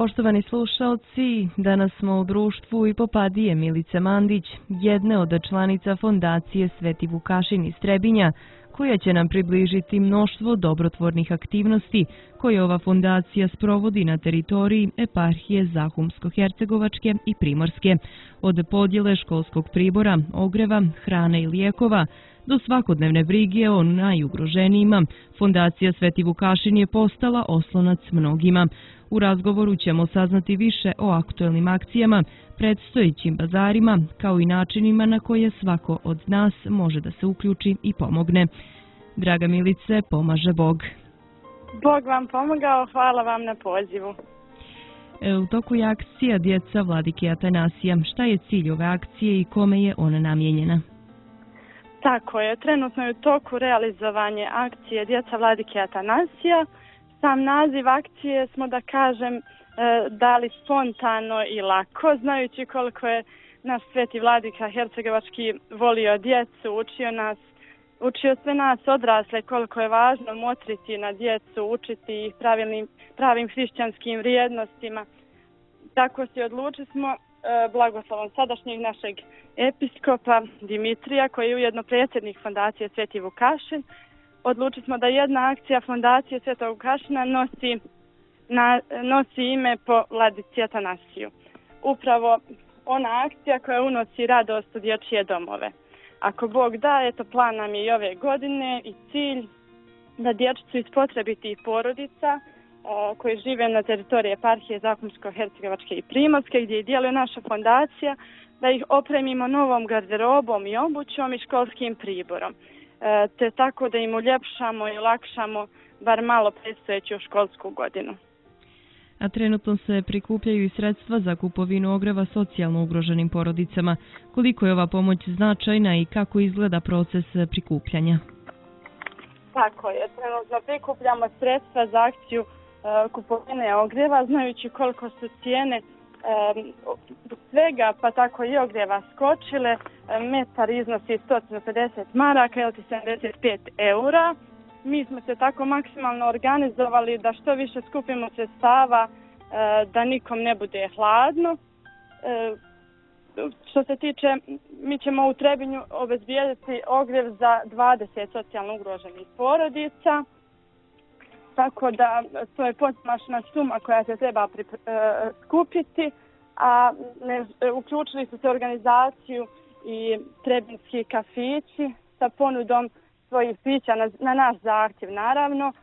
Poštovani slušaoci, danas smo u društvu Ipopadije Milice Mandić, jedne od članica Fondacije Sveti Vukašin iz Trebinja, koja će nam približiti mnoštvo dobrotvornih aktivnosti koje ova fondacija sprovodi na teritoriji eparhije Zahumsko-Hercegovačke i Primorske, od podjele školskog pribora, ogreva, hrane i lijekova, do svakodnevne brige o najugroženijima. Fondacija Sveti Vukašin je postala oslonac mnogima. U razgovoru ćemo saznati više o aktuelnim akcijama, predstojećim bazarima, kao i načinima na koje svako od nas može da se uključi i pomogne. Draga Milice, pomaže Bog. Bog vam pomogao, hvala vam na pozivu. U toku je akcija Djeca Vladike Atanasija. Šta je cilj ove akcije i kome je ona namijenjena? Tako je, trenutno je u toku realizovanje akcije Djeca Vladike Atanasija. Sam naziv akcije smo, da kažem, dali spontano i lako, znajući koliko je naš Sveti Vladika Hercegovački volio djecu, učio sve nas odrasle koliko je važno motriti na djecu, učiti ih pravim hrišćanskim vrijednostima. Tako se odlučili smo blagoslovom sadašnjeg našeg episkopa Dimitrija, koji je ujedno predsjednik Fondacije Sveti Vukašin. Odlučili smo da jedna akcija Fondacije Svetog Vukašina nosi ime po Vladici Atanasiju. Upravo ona akcija koja unosi radost u dječje domove. Ako Bog da, eto, plan nam je i ove godine i cilj da dječicu iz potrebitih porodica koji žive na teritoriji eparhije Zahumsko-Hercegovačke i Primorske, gdje djeluje naša fondacija, da ih opremimo novom garderobom i obućom i školskim priborom, te tako da im uljepšamo i olakšamo bar malo predstojeću školsku godinu. A trenutno se prikupljaju i sredstva za kupovinu ogreva socijalno ugroženim porodicama. Koliko je ova pomoć značajna i kako izgleda proces prikupljanja? Tako je, trenutno prikupljamo sredstva za akciju kupovine ogreva, znajući koliko su cijene svega, pa tako i ogreva skočile. Metar iznosi 150 maraka ili 75 eura. Mi smo se tako maksimalno organizovali da što više skupimo sredstava, da nikom ne bude hladno. Što se tiče, mi ćemo u Trebinju obezbijediti ogrjev za 20 socijalno ugroženih porodica. Tako da to je potmašna suma koja se treba skupiti, a uključili su se organizaciju i trebinski kafići sa ponudom svojih pića na naš zahtjev. Naravno,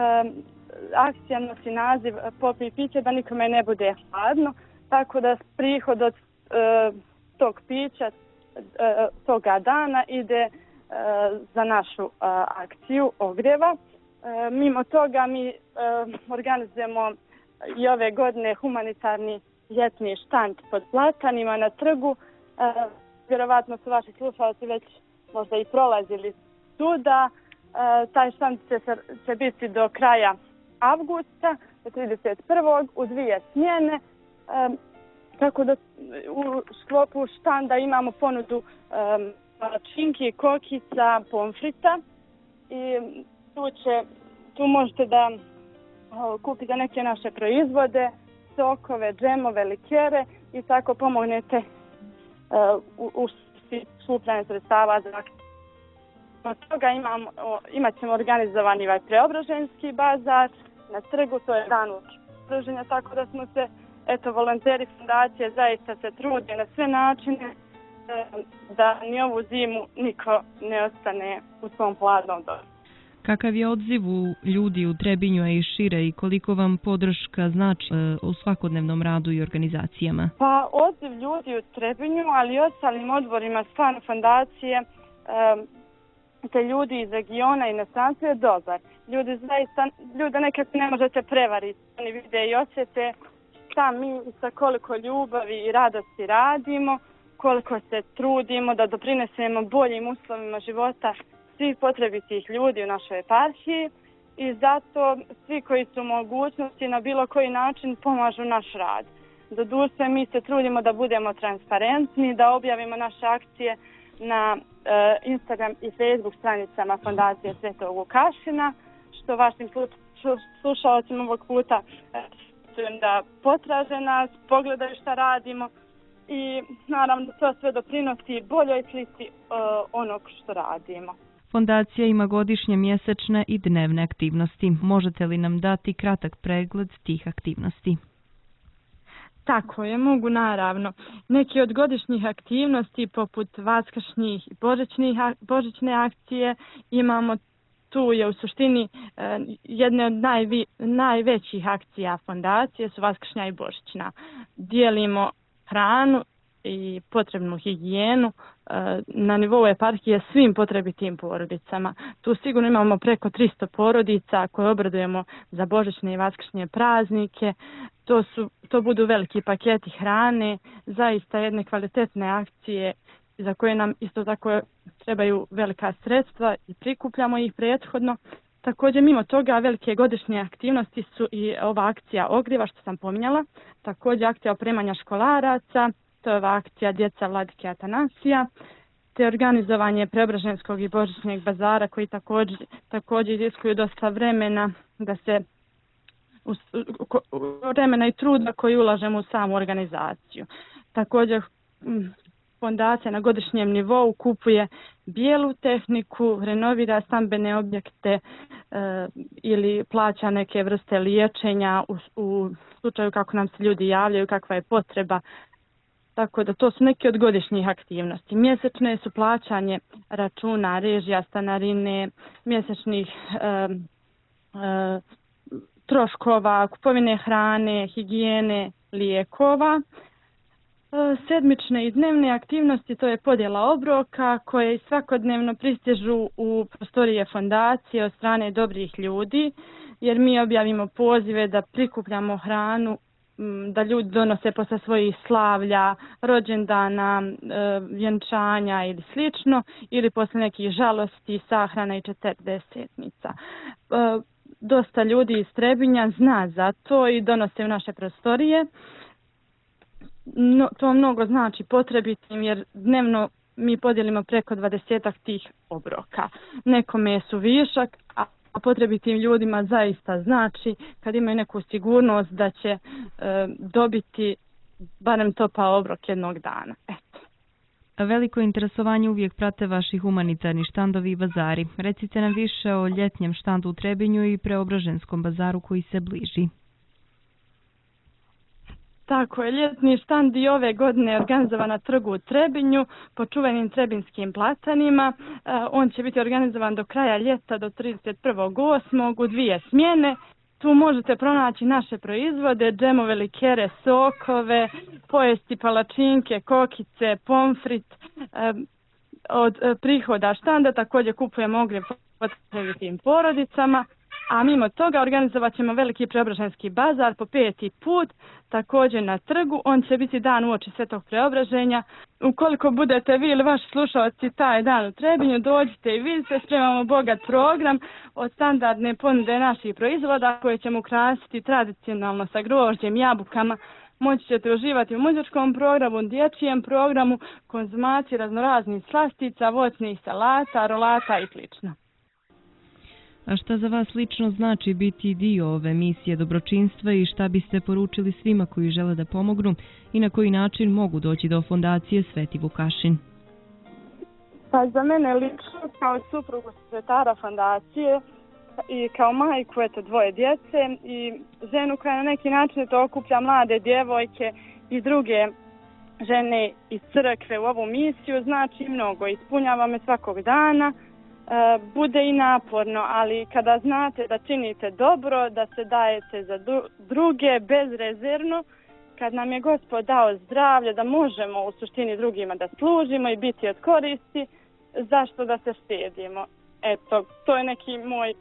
akcija nosi naziv Popij piće da nikome ne bude hladno, tako da prihod od tog pića toga dana ide za našu akciju ogrjeva. Mimo toga mi organizujemo i ove godine humanitarni ljetni štand pod platanima na trgu. Vjerovatno su vaši slušalci već možda i prolazili tuda. Taj štand će biti do kraja avgusta, do 31. u 2 smjene. Tako da u sklopu štanda imamo ponudu palačinki, kokica, pomfrita i tu možete da kupite neke naše proizvode, sokove, džemove, likere i tako pomognete u skupljanje sredstava za akciju. Od toga imat ćemo organizovani ovaj preobraženski bazar na trgu, to je dan pruženja, tako da smo se, volonteri fondacije zaista se trude na sve načine da ni ovu zimu niko ne ostane u svom hladnom domu. Kakav je odziv ljudi u Trebinju, a i šire, i koliko vam podrška znači u svakodnevnom radu i organizacijama? Pa odziv ljudi u Trebinju, ali i ostalim odborima stvarno fondacije, te ljudi iz regiona i inostranstva je dobar. Ljude nekako ne možete prevariti. Oni vide i osjete šta mi sa koliko ljubavi i radosti radimo, koliko se trudimo da doprinesemo boljim uslovima života svih potrebitih ljudi u našoj eparhiji i zato svi koji su u mogućnosti na bilo koji način pomažu naš rad. Doduše, mi se trudimo da budemo transparentni, da objavimo naše akcije na Instagram i Facebook stranicama Fondacije Svetog Vukašina, što vašim slušalcima ovog puta savjetujem da potraže nas, pogledaju šta radimo i naravno da to sve doprinosi boljoj slici onog što radimo. Fondacija ima godišnje, mjesečne i dnevne aktivnosti. Možete li nam dati kratak pregled tih aktivnosti? Tako je, mogu naravno. Neki od godišnjih aktivnosti poput vaskršnjih i božićne akcije imamo. Tu je u suštini jedna od najvećih akcija fondacije su vaskršnja i božićna. Dijelimo hranu i potrebnu higijenu na nivou eparhije svim potrebitim porodicama. Tu sigurno imamo preko 300 porodica koje obradujemo za božićne i vaskršnje praznike. To budu veliki paketi hrane, zaista jedne kvalitetne akcije za koje nam isto tako trebaju velika sredstva i prikupljamo ih prethodno. Također, mimo toga, velike godišnje aktivnosti su i ova akcija ogrijeva što sam pominjala, također akcija opremanja školaraca, to je ova akcija Djeca Vladike Atanasija, te organizovanje Preobraženskog i božićnjeg bazara koji također iziskuju dosta vremena vremena i truda koji ulažemo u samu organizaciju. Također, fondacija na godišnjem nivou kupuje bijelu tehniku, renovira stambene objekte ili plaća neke vrste liječenja u slučaju kako nam se ljudi javljaju, kakva je potreba. Tako da to su neke od godišnjih aktivnosti. Mjesečne su plaćanje računa, režija, stanarine, mjesečnih troškova, kupovine hrane, higijene, lijekova. Sedmične i dnevne aktivnosti, to je podjela obroka koje svakodnevno pristižu u prostorije fondacije od strane dobrih ljudi, jer mi objavimo pozive da prikupljamo hranu, da ljudi donose posle svojih slavlja, rođendana, vjenčanja ili slično, ili posle nekih žalosti, sahrana i 40-tnica. Dosta ljudi iz Trebinja zna za to i donose u naše prostorije. To mnogo znači potrebitim jer dnevno mi podijelimo preko 20 tih obroka. Nekome su višak, a potrebitim ljudima zaista znači kad imaju neku sigurnost da će dobiti barem topao obrok jednog dana. Eto. Veliko interesovanje uvijek prate vaši humanitarni štandovi i bazari. Recite nam više o ljetnjem štandu u Trebinju i Preobraženskom bazaru koji se bliži. Tako je, ljetni štand i ove godine je organizovan na trgu u Trebinju po čuvenim trebinskim platanima. On će biti organizovan do kraja ljeta, do 31.8. u 2 smjene. Tu možete pronaći naše proizvode, džemove, likere, sokove, pojesti palačinke, kokice, pomfrit. Od prihoda štanda također kupujemo ogrjev potrebitim porodicama. A mimo toga organizovat ćemo veliki Preobraženski bazar po 5. put, također na trgu. On će biti dan uoči Svetog Preobraženja. Ukoliko budete vi ili vaši slušalci taj dan u Trebinju, dođite i vidite, spremamo bogat program od standardne ponude naših proizvoda koje ćemo ukrasiti tradicionalno sa grožđem, jabukama. Moći ćete uživati u muzičkom programu, dječjem programu, konzumaciji raznoraznih slastica, voćnih salata, rolata i sl. A šta za vas lično znači biti dio ove misije dobročinstva i šta biste poručili svima koji žele da pomognu i na koji način mogu doći do fondacije Sveti Vukašin? Pa za mene lično kao suprugu sekretara fondacije i kao majku 2 djece i ženu koja na neki način to okuplja mlade djevojke i druge žene iz crkve u ovu misiju, znači mnogo. Ispunjava me svakog dana. Bude i naporno, ali kada znate da činite dobro, da se dajete za druge bezrezervno, kad nam je Gospod dao zdravlje, da možemo u suštini drugima da služimo i biti od koristi, zašto da se štedimo? Eto, to je neki moj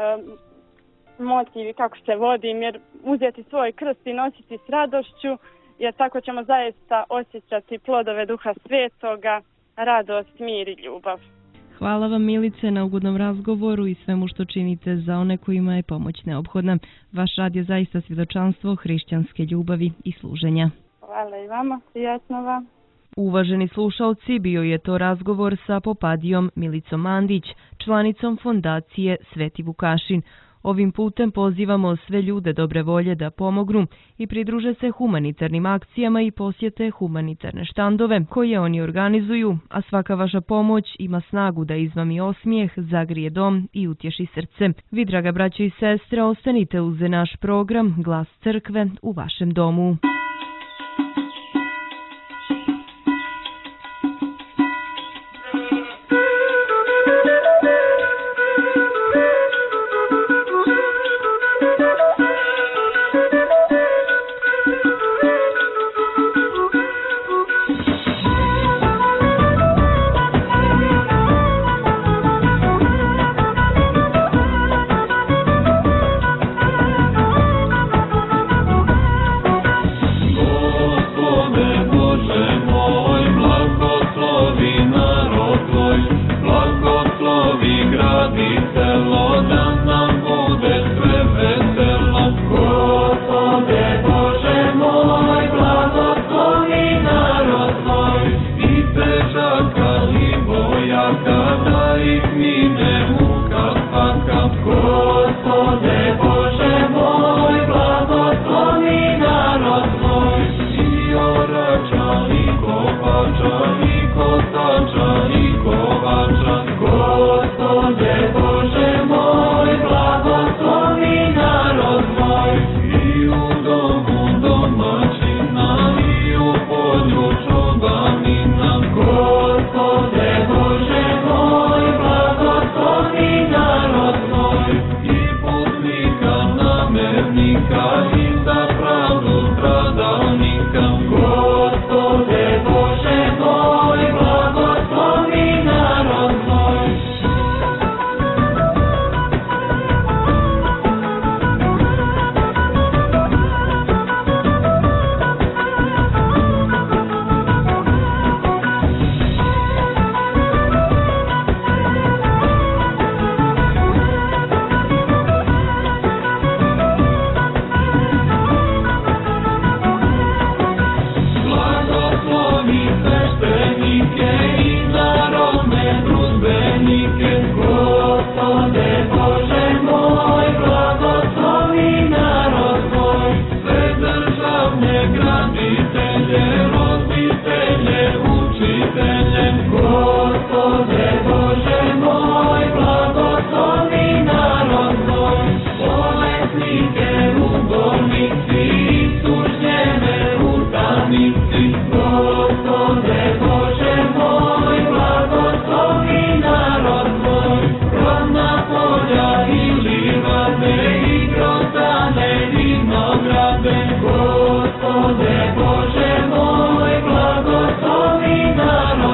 motiv kako se vodim, jer uzeti svoj krst i nositi s radošću, jer tako ćemo zaista osjećati plodove Duha Svetoga, radost, mir i ljubav. Hvala vam, Milice, na ugodnom razgovoru i svemu što činite za one kojima je pomoć neophodna. Vaš rad je zaista svjedočanstvo hrišćanske ljubavi i služenja. Hvala i vama, prijatno vam. Uvaženi slušalci, bio je to razgovor sa popadijom Milicom Mandić, članicom fondacije Sveti Vukašin. Ovim putem pozivamo sve ljude dobre volje da pomognu i pridruže se humanitarnim akcijama i posjete humanitarne štandove koje oni organizuju, a svaka vaša pomoć ima snagu da izmami osmijeh, zagrije dom i utješi srce. Vi, draga braćo i sestre, ostanite uz naš program Glas crkve u vašem domu.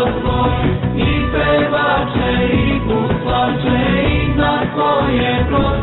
I pevače i kupače i na koje